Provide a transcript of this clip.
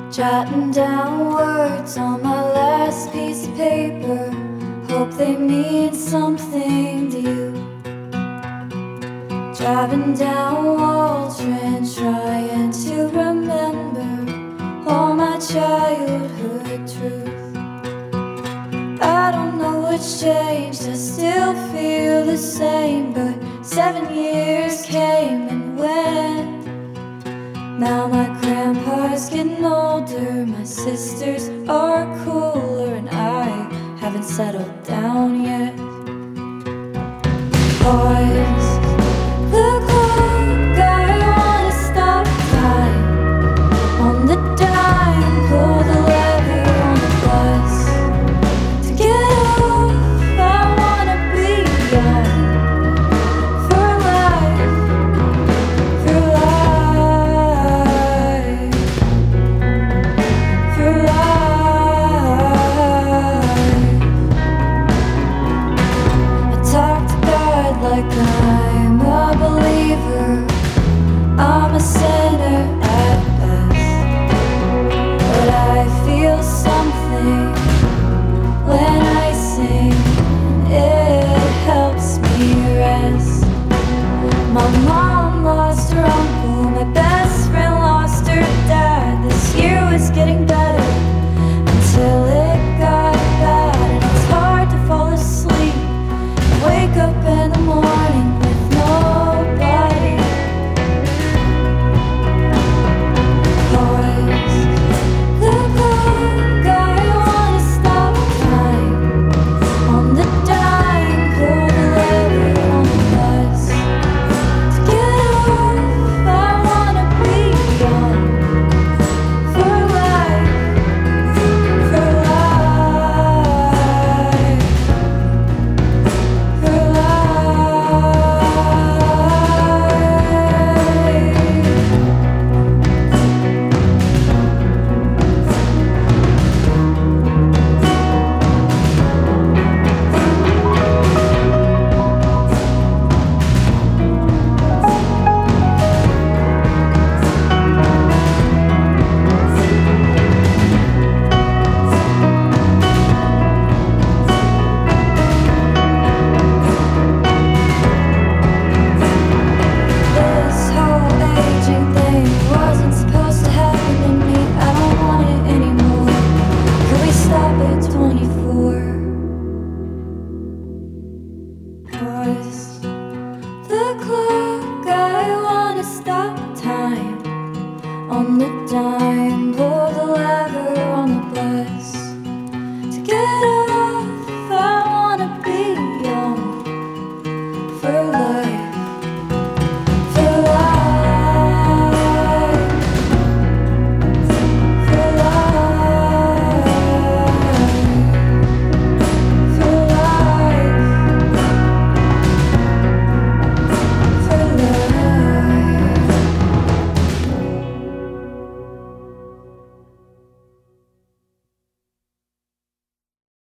Jotting down words on my last piece of paper. Hope they mean something to you. Driving down Waldron, trying to remember all my childhood truth. I don't know what's changed, I still feel the same. But 7 years came and went. Now my grandpa's getting older, my sisters are cooler, and I haven't settled down yet. Boys, the clock, I wanna stop time. On the dime, pull the lever on the bus. To get off, I wanna be young. For life, for life, for life. I talk to God like I'm a believer. I'm a sinner at best, but I feel something when I sing. It helps me rest. My mom lost her uncle, my best friend lost her dad. This year was getting better until it got bad, and it's hard to fall asleep and wake up in the morning with nobody. Boys, the clock, I wanna stop time. On the dime, pull the lever on the bus. To get off, I wanna be young. For life, for life, for life. This whole aging thing wasn't supposed to happen to me. I don't want it anymore. Could we stop at 24? Pause the clock, I wanna stop time. On the dime, pull the lever on the bus. To get off, I wanna be young. For life.